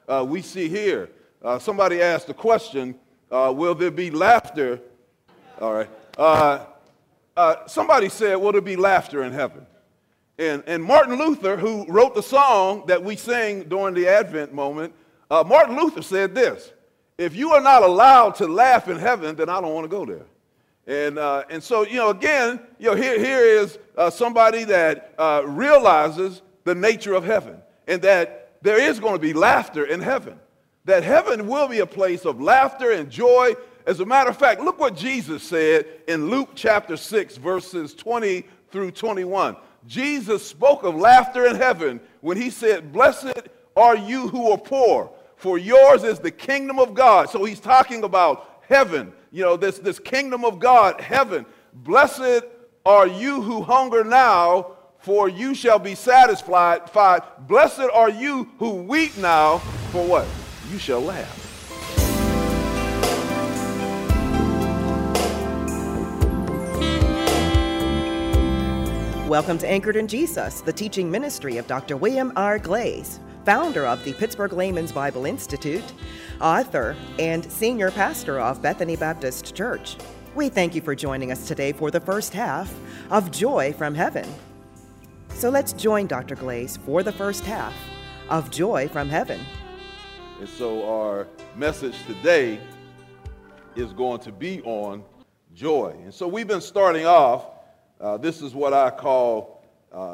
we see here. Somebody asked the question, will there be laughter? All right. Somebody said, will there be laughter in heaven? And Martin Luther, who wrote the song that we sing during the Advent moment, Martin Luther said this: if you are not allowed to laugh in heaven, then I don't want to go there. And so, again, here is somebody that realizes the nature of heaven, and that there is going to be laughter in heaven, that heaven will be a place of laughter and joy. As a matter of fact, look what Jesus said in Luke chapter 6, verses 20 through 21. Jesus spoke of laughter in heaven when he said, blessed are you who are poor, for yours is the kingdom of God. So he's talking about heaven, this kingdom of God, heaven. Blessed are you who hunger now, for you shall be satisfied. Blessed are you who weep now, for what? You shall laugh. Welcome to Anchored in Jesus, the teaching ministry of Dr. William R. Glaze, founder of the Pittsburgh Layman's Bible Institute, author, and senior pastor of Bethany Baptist Church. We thank you for joining us today for the first half of Joy from Heaven. So let's join Dr. Glaze for the first half of Joy from Heaven. And so our message today is going to be on joy. And so we've been starting off, this is what I call,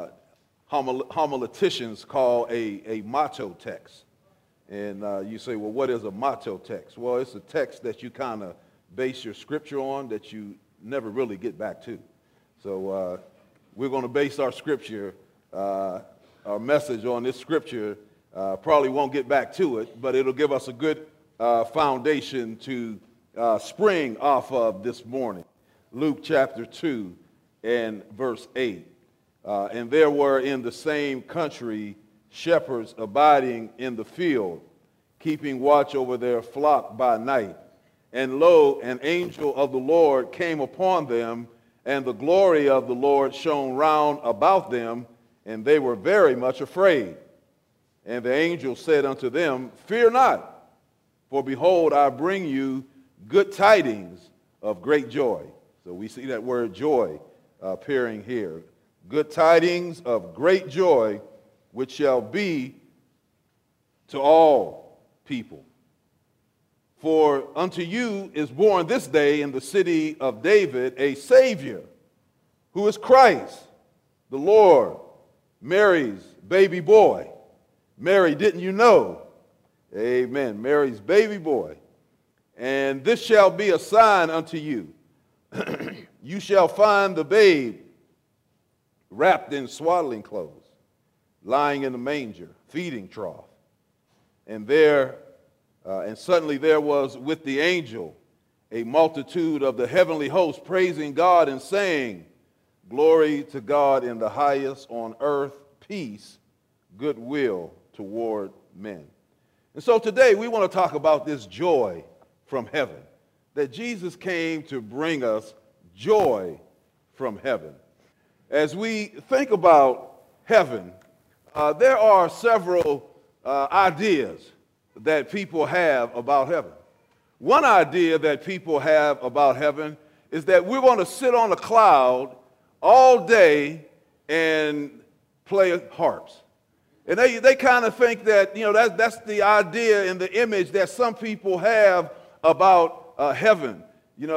homileticians call a motto text. And you say, well, what is a motto text? Well, it's a text that you kind of base your scripture on that you never really get back to. So we're going to base our scripture, our message on this scripture. Probably won't get back to it, but it'll give us a good foundation to spring off of this morning. Luke chapter 2 and verse 8. And there were in the same country shepherds abiding in the field, keeping watch over their flock by night. And lo, an angel of the Lord came upon them, and the glory of the Lord shone round about them, and they were very much afraid. And the angel said unto them, fear not, for behold, I bring you good tidings of great joy. So we see that word joy appearing here. Good tidings of great joy, which shall be to all people. For unto you is born this day in the city of David a Savior, who is Christ, the Lord, Mary's baby boy. Mary, didn't you know? Amen. Mary's baby boy. And this shall be a sign unto you. You shall find the babe wrapped in swaddling clothes, lying in the manger, feeding trough. And suddenly there was with the angel a multitude of the heavenly host praising God and saying, glory to God in the highest, on earth peace, goodwill toward men. And so today we want to talk about this joy from heaven, that Jesus came to bring us joy from heaven. As we think about heaven, there are several ideas that people have about heaven. One idea that people have about heaven is that we're going to sit on a cloud all day and play harps. And they kind of think that, that's the idea and the image that some people have about heaven. One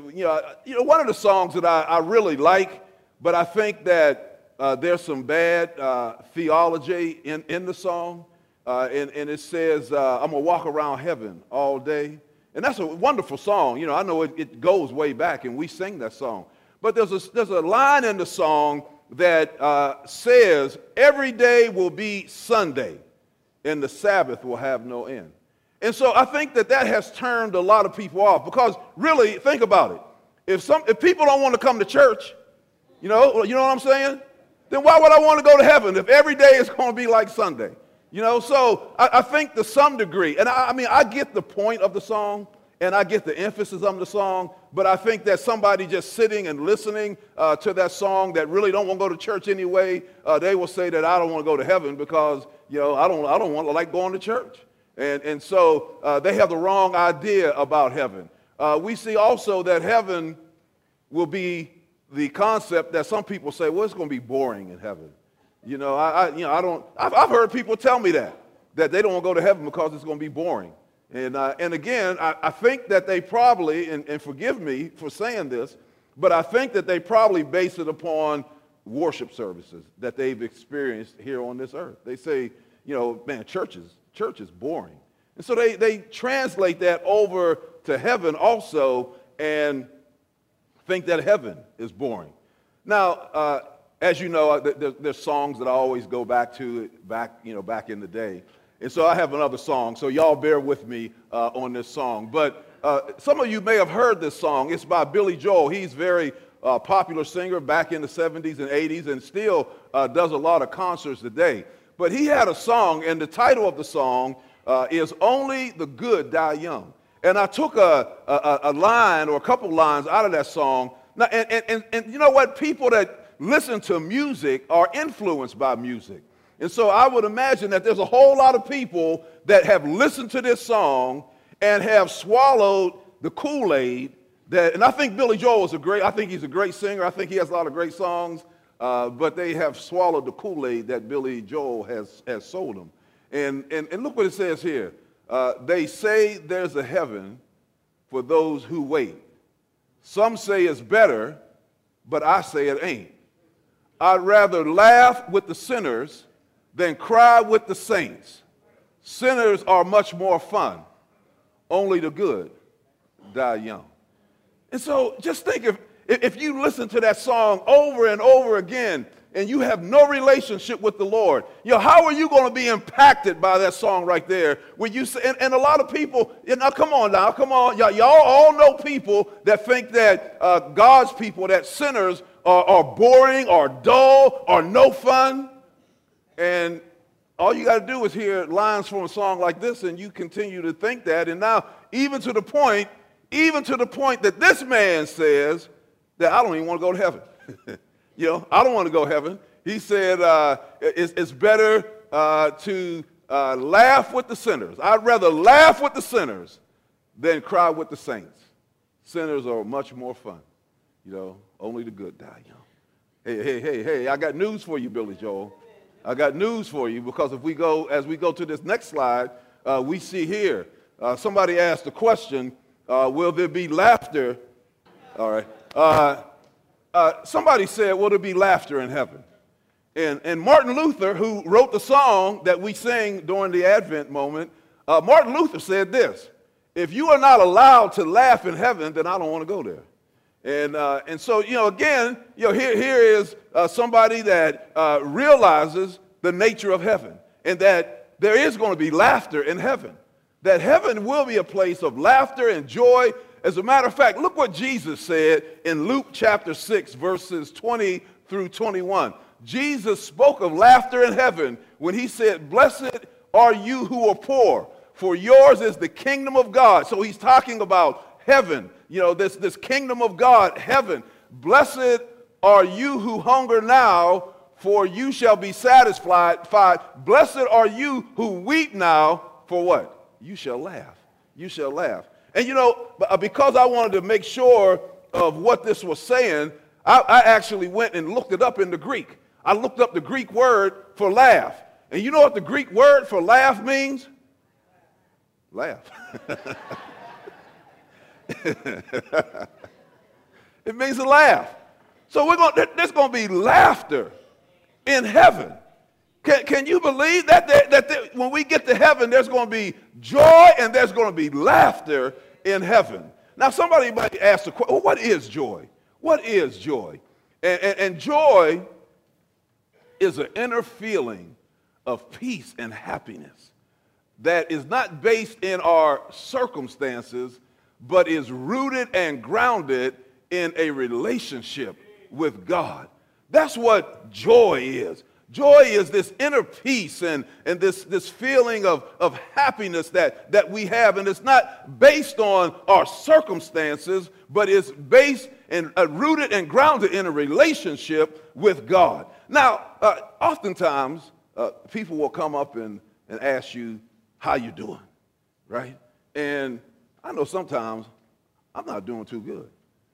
of the songs that I really like, but I think that there's some bad theology in the song. And it says, I'm going to walk around heaven all day. And that's a wonderful song. I know it goes way back, and we sing that song. But there's a line in the song that says, every day will be Sunday, and the Sabbath will have no end. And so I think that has turned a lot of people off, because really, think about it. If people don't want to come to church, you know what I'm saying? Then why would I want to go to heaven if every day is going to be like Sunday? So I think to some degree, and I get the point of the song, and I get the emphasis of the song, but I think that somebody just sitting and listening to that song that really don't want to go to church anyway, they will say that I don't want to go to heaven because, I don't want to like going to church. And so they have the wrong idea about heaven. We see also that heaven will be the concept that some people say, well, it's going to be boring in heaven. I've heard people tell me that they don't want to go to heaven because it's going to be boring. And again, I think that they probably, and forgive me for saying this, but I think that they probably base it upon worship services that they've experienced here on this earth. They say, man, church is boring. And so they translate that over to heaven also and think that heaven is boring. Now, as you know, there's songs that I always go back to back in the day. And so I have another song, so y'all bear with me on this song. But some of you may have heard this song. It's by Billy Joel. He's a very popular singer back in the 70s and 80s and still does a lot of concerts today. But he had a song, and the title of the song is Only the Good Die Young. And I took a line or a couple lines out of that song. Now, and you know what? People that listen to music are influenced by music. And so I would imagine that there's a whole lot of people that have listened to this song and have swallowed the Kool-Aid. And I think Billy Joel I think he's a great singer. I think he has a lot of great songs. But they have swallowed the Kool-Aid that Billy Joel has sold them. And look what it says here. They say there's a heaven for those who wait. Some say it's better, but I say it ain't. I'd rather laugh with the sinners than cry with the saints. Sinners are much more fun. Only the good die young. And so just think if you listen to that song over and over again and you have no relationship with the Lord, how are you going to be impacted by that song right there? When you say, and a lot of people, come on. Y'all all know people that think that God's people, that sinners are boring or dull or no fun. And all you got to do is hear lines from a song like this and you continue to think that. And now even to the point that this man says that I don't even want to go to heaven. I don't want to go to heaven. He said it's better to laugh with the sinners. I'd rather laugh with the sinners than cry with the saints. Sinners are much more fun. Only the good die young. Hey, I got news for you, Billy Joel. I got news for you, because as we go to this next slide, we see here, somebody asked the question, will there be laughter? All right. Somebody said, will there be laughter in heaven? And Martin Luther, who wrote the song that we sing during the Advent moment, Martin Luther said this: if you are not allowed to laugh in heaven, then I don't want to go there. And so, again, here is somebody that realizes the nature of heaven and that there is going to be laughter in heaven, that heaven will be a place of laughter and joy. As a matter of fact, look what Jesus said in Luke chapter 6, verses 20 through 21. Jesus spoke of laughter in heaven when he said, blessed are you who are poor, for yours is the kingdom of God. So he's talking about heaven. This kingdom of God, heaven. Blessed are you who hunger now, for you shall be satisfied. Blessed are you who weep now, for what? You shall laugh. You shall laugh. And because I wanted to make sure of what this was saying, I actually went and looked it up in the Greek. I looked up the Greek word for laugh. And you know what the Greek word for laugh means? Laugh. It means to laugh. So there's going to be laughter in heaven. Can you believe that when we get to heaven, there's going to be joy and there's going to be laughter in heaven? Now, somebody might ask the question, well, what is joy? What is joy? And joy is an inner feeling of peace and happiness that is not based in our circumstances, but is rooted and grounded in a relationship with God. That's what joy is. Joy is this inner peace and this feeling of happiness that we have. And it's not based on our circumstances, but it's based and rooted and grounded in a relationship with God. Now, oftentimes, people will come up and ask you, how you doing, right? And I know sometimes I'm not doing too good.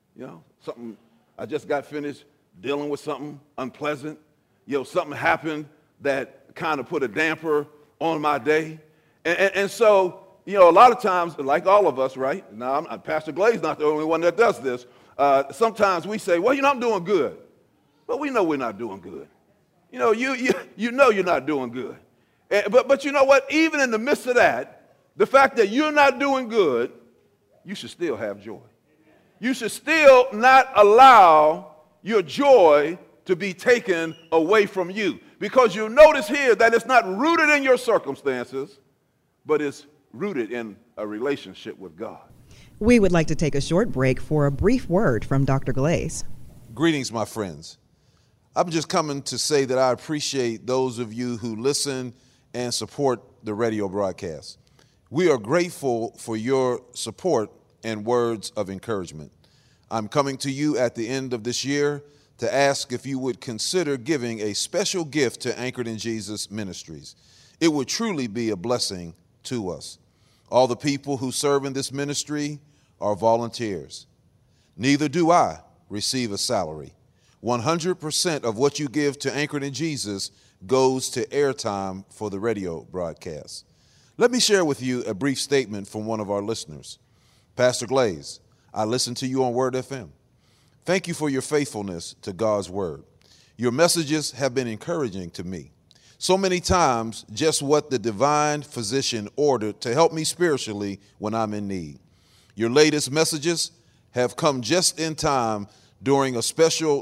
I just got finished dealing with something unpleasant. Something happened that kind of put a damper on my day. And so, a lot of times, like all of us, right? Now, Pastor Glaze not the only one that does this. Sometimes we say, well, I'm doing good. But we know we're not doing good. You know you're not doing good. But you know what? Even in the midst of that, the fact that you're not doing good, you should still have joy. You should still not allow your joy to be taken away from you. Because you'll notice here that it's not rooted in your circumstances, but it's rooted in a relationship with God. We would like to take a short break for a brief word from Dr. Glaze. Greetings, my friends. I'm just coming to say that I appreciate those of you who listen and support the radio broadcast. We are grateful for your support and words of encouragement. I'm coming to you at the end of this year to ask if you would consider giving a special gift to Anchored in Jesus Ministries. It would truly be a blessing to us. All the people who serve in this ministry are volunteers. Neither do I receive a salary. 100% of what you give to Anchored in Jesus goes to airtime for the radio broadcast. Let me share with you a brief statement from one of our listeners. Pastor Glaze, I listen to you on Word FM. Thank you for your faithfulness to God's Word. Your messages have been encouraging to me. So many times, just what the divine physician ordered to help me spiritually when I'm in need. Your latest messages have come just in time during a especially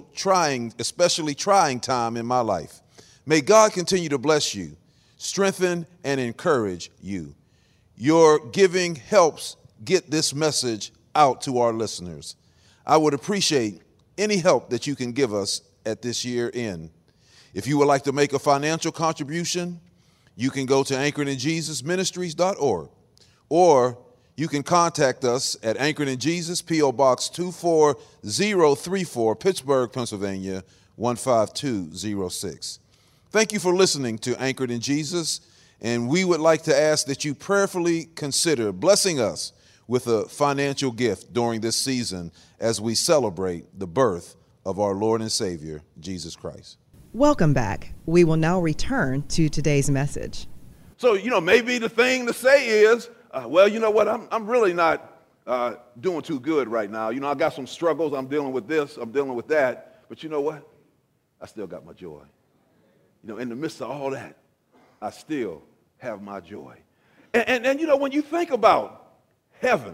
trying time in my life. May God continue to bless you, strengthen, and encourage you. Your giving helps get this message out to our listeners. I would appreciate any help that you can give us at this year end. If you would like to make a financial contribution, you can go to anchoredinjesusministries.org, or you can contact us at Anchored in Jesus, P.O. Box 24034, Pittsburgh, Pennsylvania, 15206. Thank you for listening to Anchored in Jesus, and we would like to ask that you prayerfully consider blessing us with a financial gift during this season as we celebrate the birth of our Lord and Savior, Jesus Christ. Welcome back. We will now return to today's message. So, maybe the thing to say is, well, you know what, I'm really not doing too good right now. I got some struggles. I'm dealing with this. I'm dealing with that. But you know what? I still got my joy. In the midst of all that, I still have my joy. And when you think about heaven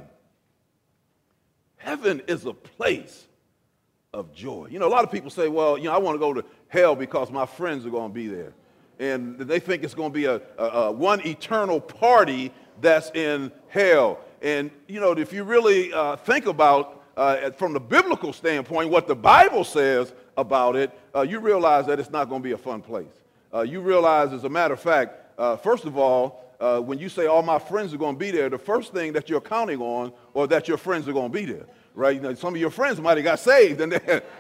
is a place of joy. A lot of people say, well, I want to go to hell because my friends are going to be there. And they think it's going to be a one eternal party that's in hell. And, if you really think about, from the biblical standpoint, what the Bible says about it, you realize that it's not going to be a fun place. You realize, as a matter of fact, first of all, when you say all my friends are going to be there, the first thing that you're counting on, or that your friends are going to be there, right? Some of your friends might have got saved and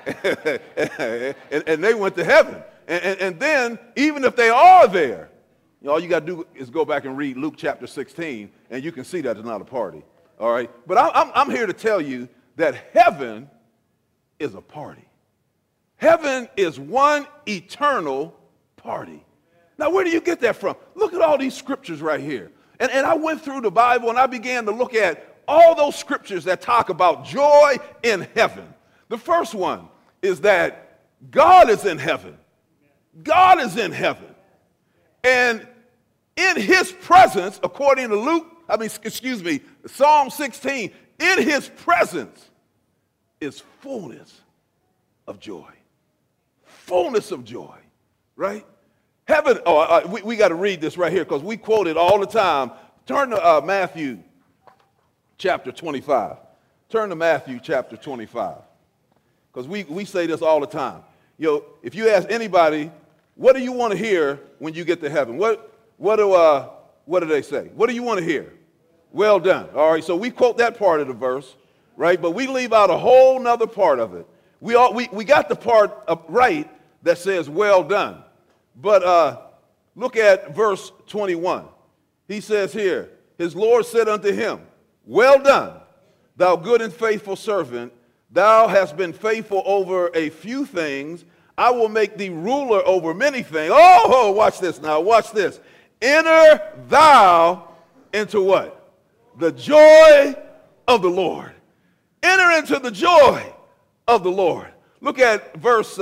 they went to heaven. And then, even if they are there, all you got to do is go back and read Luke chapter 16, and you can see that it's not a party, all right? But I'm here to tell you that heaven is a party. Heaven is one eternal party. Now, where do you get that from? Look at all these scriptures right here. And I went through the Bible, and I began to look at all those scriptures that talk about joy in heaven. The first one is that God is in heaven. God is in heaven. And in his presence, according to Psalm 16, in his presence is fullness of joy. Fullness of joy, right? Heaven, we got to read this right here because we quote it all the time. Turn to Matthew chapter 25. Turn to Matthew chapter 25. Because we say this all the time. If you ask anybody, what do you want to hear when you get to heaven? What do they say? What do you want to hear? Well done. All right, so we quote that part of the verse, right? But we leave out a whole nother part of it. We got the part right that says well done. But look at verse 21. He says here, his Lord said unto him, well done, thou good and faithful servant. Thou hast been faithful over a few things. I will make thee ruler over many things. Oh, watch this now. Watch this. Enter thou into what? The joy of the Lord. Enter into the joy of the Lord. Look at verse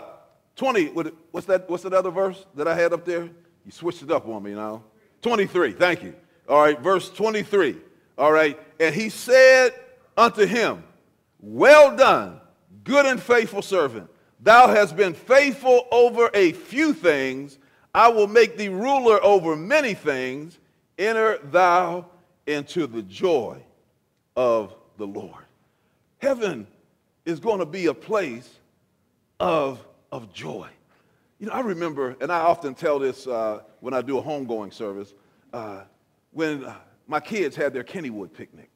20. What's that other verse that I had up there? You switched it up on me now. 23. Thank you. All right, verse 23. All right. And he said unto him, well done, good and faithful servant. Thou hast been faithful over a few things. I will make thee ruler over many things. Enter thou into the joy of the Lord. Heaven is going to be a place of joy. You know, I remember, and I often tell this when I do a homegoing service, when my kids had their Kennywood picnic.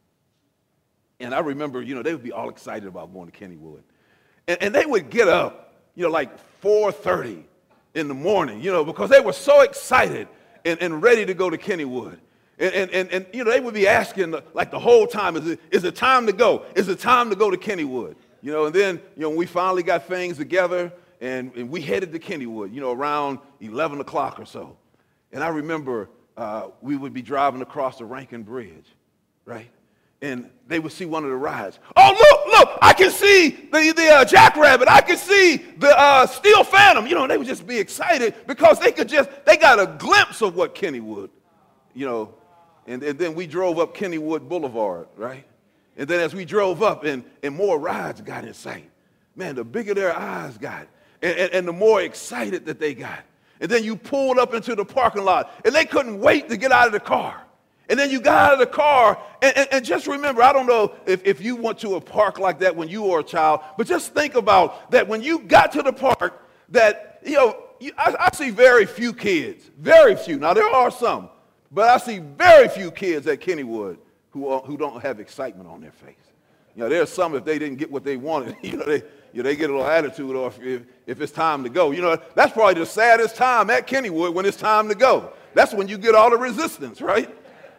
And I remember, you know, they would be all excited about going to Kennywood. And they would get up, you know, like 4:30 in the morning, you know, because they were so excited and ready to go to Kennywood. And you know, they would be asking, like, the whole time, is it time to go? Is it time to go to Kennywood? You know, and then, you know, when we finally got things together and we headed to Kennywood, you know, around 11 o'clock or so. And I remember we would be driving across the Rankin Bridge, right? And they would see one of the rides. Oh, look, I can see the Jackrabbit. I can see the Steel Phantom. You know, they would just be excited because they got a glimpse of what Kennywood, you know. And then we drove up Kennywood Boulevard, right? And then as we drove up and more rides got in sight, man, the bigger their eyes got and the more excited that they got. And then you pulled up into the parking lot and they couldn't wait to get out of the car. And then you got out of the car, and just remember, I don't know if you went to a park like that when you were a child, but just think about that when you got to the park, that, you know, I see very few kids, very few. Now, there are some, but I see very few kids at Kennywood who don't have excitement on their face. You know, there are some, if they didn't get what they wanted, they get a little attitude, or if it's time to go. You know, that's probably the saddest time at Kennywood, when it's time to go. That's when you get all the resistance, right?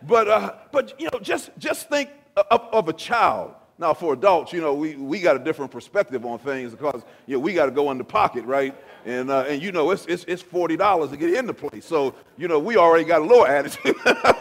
But you know, just think of a child. Now, for adults, you know, we got a different perspective on things because, you know, we got to go in the pocket, right? And you know, it's $40 to get in the place. So, you know, we already got a little attitude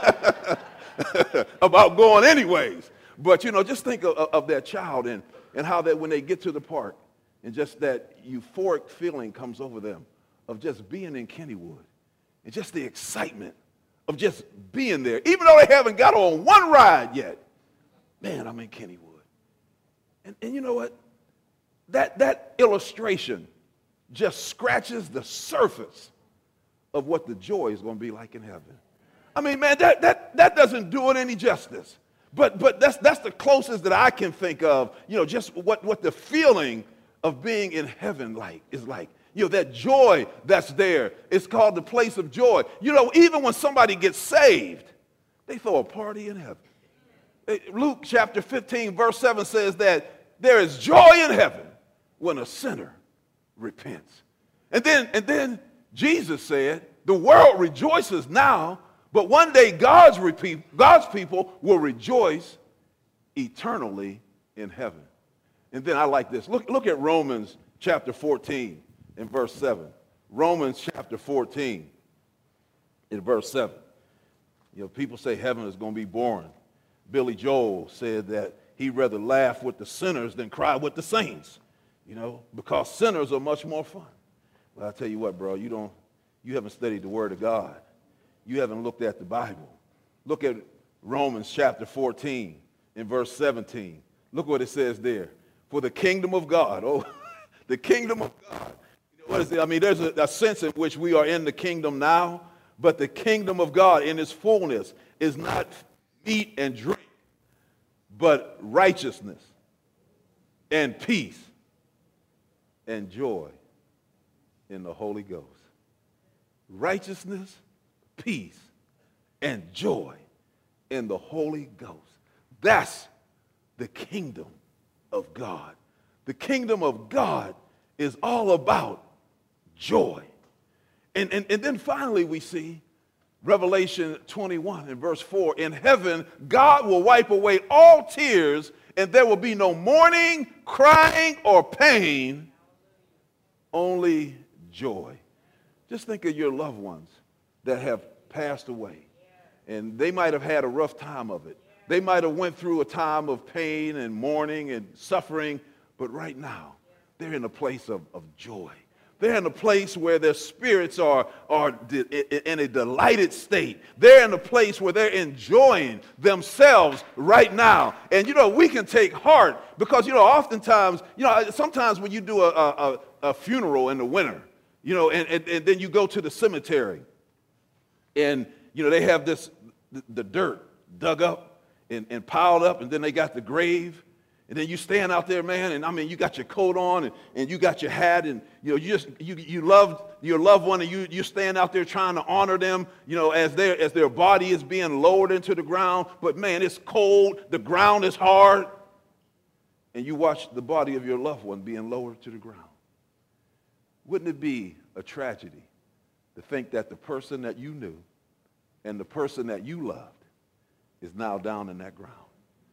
about going anyways. But, you know, just think of that child and how that when they get to the park and just that euphoric feeling comes over them of just being in Kennywood and just the excitement of just being there, even though they haven't got on one ride yet. Man, I'm in Kennywood. And you know what? That illustration just scratches the surface of what the joy is going to be like in heaven. I mean, man, that doesn't do it any justice. But that's the closest that I can think of, you know, just what the feeling of being in heaven is like. You know, that joy that's there. It's called the place of joy. You know, even when somebody gets saved, they throw a party in heaven. Luke chapter 15, verse 7 says that there is joy in heaven when a sinner repents. And then Jesus said, the world rejoices now, but one day God's people will rejoice eternally in heaven. And then I like this. Look at Romans chapter 14. In verse 7, Romans chapter 14, in verse 7. You know, people say heaven is going to be boring. Billy Joel said that he'd rather laugh with the sinners than cry with the saints, you know, because sinners are much more fun. Well, I tell you what, bro, you haven't studied the Word of God. You haven't looked at the Bible. Look at Romans chapter 14, in verse 17. Look what it says there. For the kingdom of God, the kingdom of God. What is it? I mean, there's a sense in which we are in the kingdom now, but the kingdom of God in its fullness is not meat and drink, but righteousness and peace and joy in the Holy Ghost. Righteousness, peace, and joy in the Holy Ghost. That's the kingdom of God. The kingdom of God is all about joy. And then finally we see Revelation 21 and verse 4, in heaven, God will wipe away all tears, and there will be no mourning, crying, or pain, only joy. Just think of your loved ones that have passed away, and they might have had a rough time of it. They might have went through a time of pain and mourning and suffering, but right now, they're in a place of joy. They're in a place where their spirits are in a delighted state. They're in a place where they're enjoying themselves right now. And, we can take heart because, oftentimes, sometimes when you do a funeral in the winter, and then you go to the cemetery and, they have the dirt dug up and piled up, and then they got the grave. And then you stand out there, man, and you got your coat on and you got your hat, and you loved your loved one, and you stand out there trying to honor them, as their body is being lowered into the ground. But man, it's cold, the ground is hard, and you watch the body of your loved one being lowered to the ground. Wouldn't it be a tragedy to think that the person that you knew and the person that you loved is now down in that ground?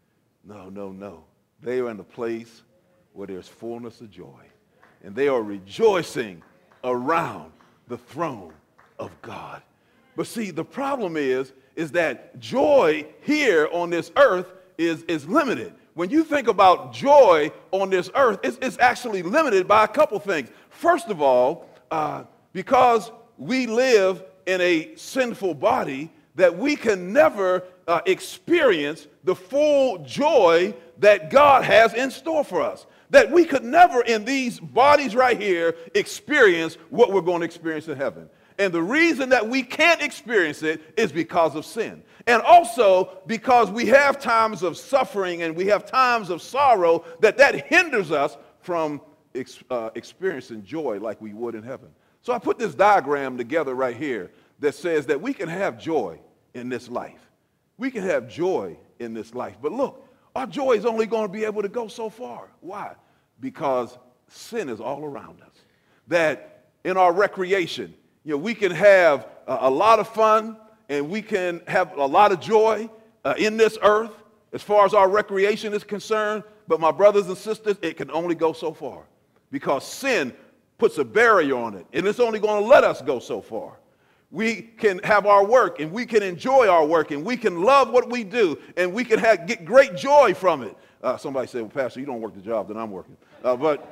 No. They are in a place where there's fullness of joy, and they are rejoicing around the throne of God. But see, the problem is that joy here on this earth is limited. When you think about joy on this earth, it's actually limited by a couple things. First of all, because we live in a sinful body, that we can never experience the full joy that God has in store for us. That we could never in these bodies right here experience what we're going to experience in heaven. And the reason that we can't experience it is because of sin. And also because we have times of suffering and we have times of sorrow that hinders us from experiencing joy like we would in heaven. So I put this diagram together right here that says that we can have joy in this life. We can have joy in this life. But look, our joy is only going to be able to go so far. Why? Because sin is all around us. That in our recreation, we can have a lot of fun and we can have a lot of joy in this earth as far as our recreation is concerned. But my brothers and sisters, it can only go so far because sin puts a barrier on it, and it's only going to let us go so far. We can have our work, and we can enjoy our work, and we can love what we do, and we can get great joy from it. Somebody said, well, Pastor, you don't work the job that I'm working. But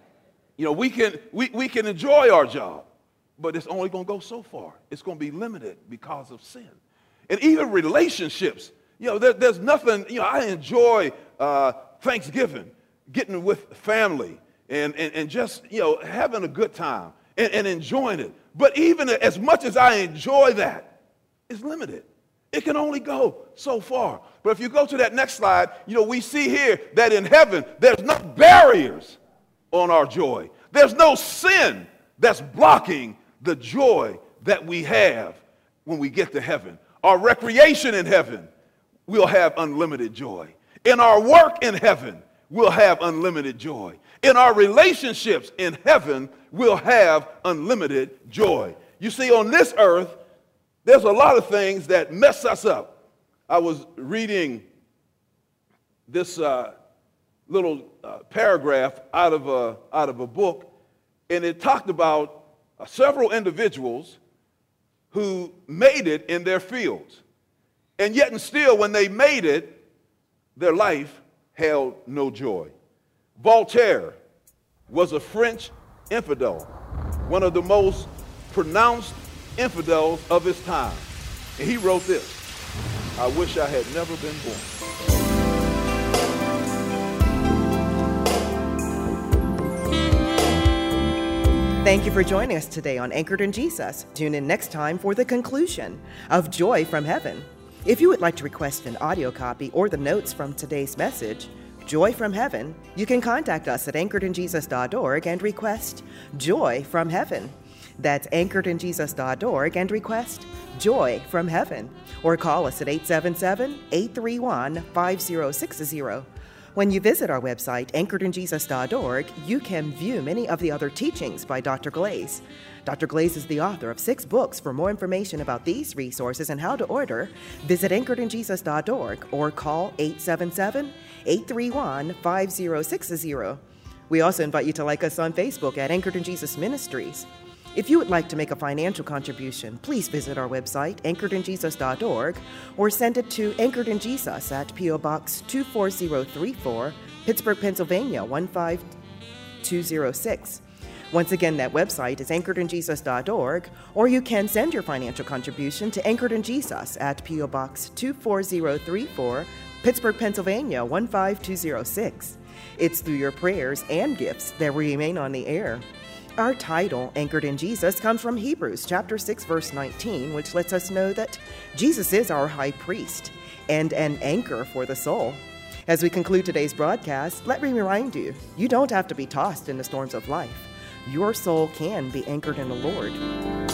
we can enjoy our job, but it's only going to go so far. It's going to be limited because of sin. And even relationships, there's nothing, I enjoy Thanksgiving, getting with family, and just, having a good time and enjoying it. But even as much as I enjoy that, it's limited. It can only go so far. But if you go to that next slide, we see here that in heaven, there's no barriers on our joy. There's no sin that's blocking the joy that we have when we get to heaven. Our recreation in heaven, we'll have unlimited joy. In our work in heaven, we'll have unlimited joy. In our relationships in heaven, we'll have unlimited joy. You see, on this earth, there's a lot of things that mess us up. I was reading this little paragraph out of a book, and it talked about several individuals who made it in their fields. And yet and still, when they made it, their life held no joy. Voltaire was a French infidel, one of the most pronounced infidels of his time. And he wrote this: I wish I had never been born. Thank you for joining us today on Anchored in Jesus. Tune in next time for the conclusion of Joy from Heaven. If you would like to request an audio copy or the notes from today's message, Joy from Heaven, you can contact us at anchoredinjesus.org and request Joy from Heaven. That's anchoredinjesus.org and request Joy from Heaven. Or call us at 877-831-5060. When you visit our website, anchoredinjesus.org, you can view many of the other teachings by Dr. Glaze. Dr. Glaze is the author of 6 books. For more information about these resources and how to order, visit anchoredinjesus.org or call 877-831-5060. We also invite you to like us on Facebook at Anchored in Jesus Ministries. If you would like to make a financial contribution, please visit our website, anchoredinjesus.org, or send it to Anchored in Jesus at P.O. Box 24034, Pittsburgh, Pennsylvania 15206. Once again, that website is anchoredinjesus.org, or you can send your financial contribution to Anchored in Jesus at P.O. Box 24034, Pittsburgh, Pennsylvania 15206. It's through your prayers and gifts that we remain on the air. Our title, Anchored in Jesus, comes from Hebrews chapter 6, verse 19, which lets us know that Jesus is our high priest and an anchor for the soul. As we conclude today's broadcast, let me remind you, you don't have to be tossed in the storms of life. Your soul can be anchored in the Lord.